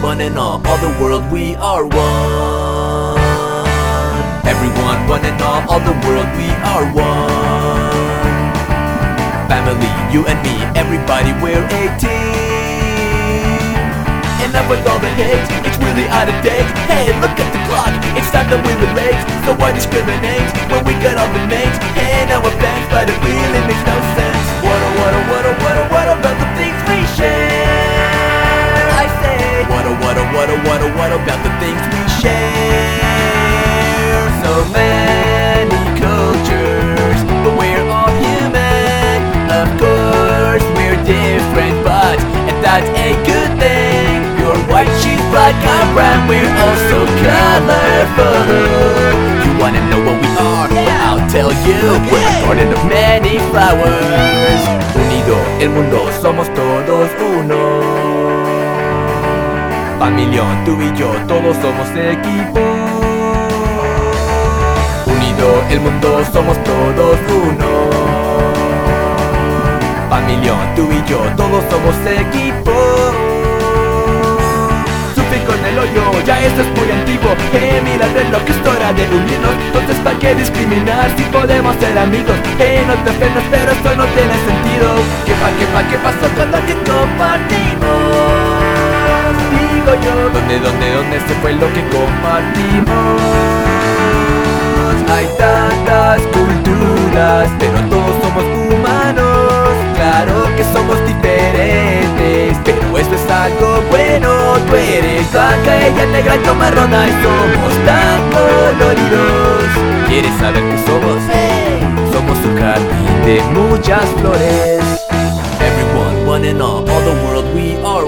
one and all the world we are one. Everyone, one and all the world we are one. Family, you and me, everybody we're a team. Enough with all the hate, it's really out of date. Hey, look at the clock, it's time that we relate. So why discriminate when we got all the names? Hey, now we're fans, but it really makes no sense. What about the things we share? I say, what about the things we share? So many cultures, but we're all human. Of course, we're different, but and that's a good thing. You're white, she's black, I'm brown, we're all so colorful. You wanna know what we are? I'll tell you. We're a garden of many flowers. Unido el mundo, somos todos uno. Familión, tú y yo, todos somos equipo. Unido el mundo, somos todos uno. Familión, tú y yo, todos somos equipo. Sufrí con el hoyo, ya esto es muy antiguo. Mira el reloj, es hora de unirnos. Entonces ¿para qué discriminar si podemos ser amigos? No te ofendas, pero esto no tiene sentido. ¿Qué pasó con lo que compartimos? Digo yo, ¿dónde se fue lo que compartimos? Hay tantas culturas, pero todos somos humanos. Claro que somos diferentes, pero esto es algo bueno. Tú eres blanca, ella negra, yo marrona y somos tan coloridos. ¿Quieres saber qué somos? Somos un jardín de muchas flores. Everyone, one and all the world we are